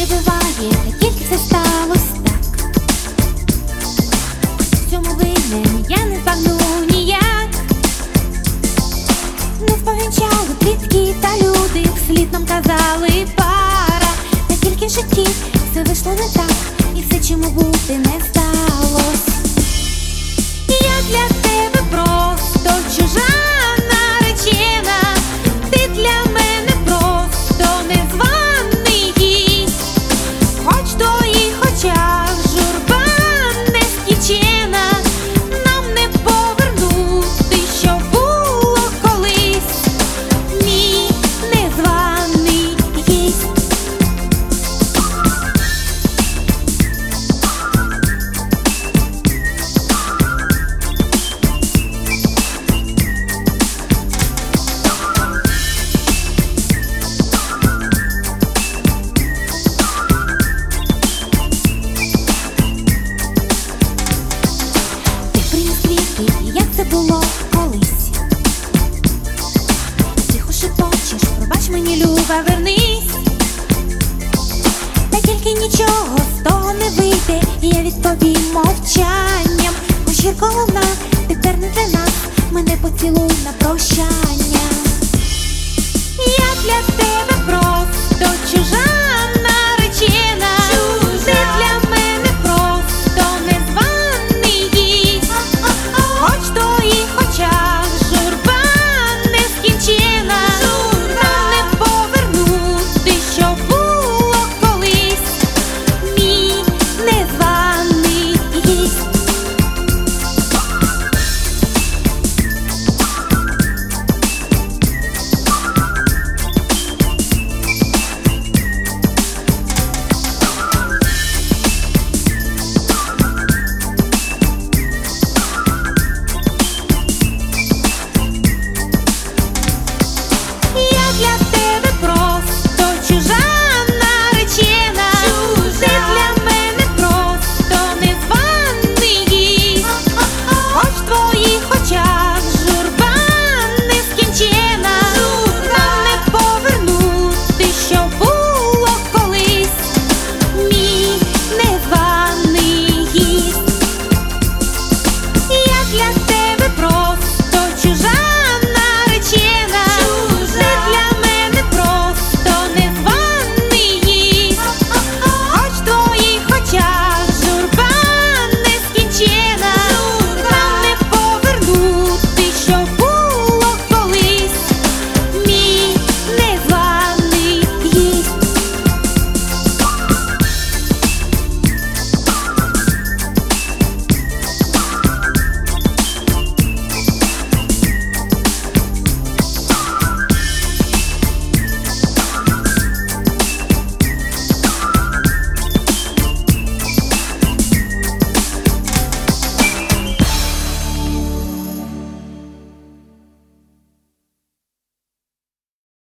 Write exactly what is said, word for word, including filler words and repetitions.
буває, та тільки все сталося так. В цьому винен я не збагну ніяк. Не сповінчали плітки та люди, вслід нам казали пара. Та тільки в житті все вийшло не так, і все, чому бути не сталося. Я для тебе просто чужа наречена, ти для мене просто незваний гість. Хоч в твоїх очах журба нескінчена, нам не повернути, що було колись, мій незваний гість. Як це було колись? Тихо шепочеш, пробач мені, люба, вернись. Та тільки нічого з того не вийде, і я відповім мовчанням. Хоч гірко вона тепер не для нас, мене поцілуй на прощання. Я для тебе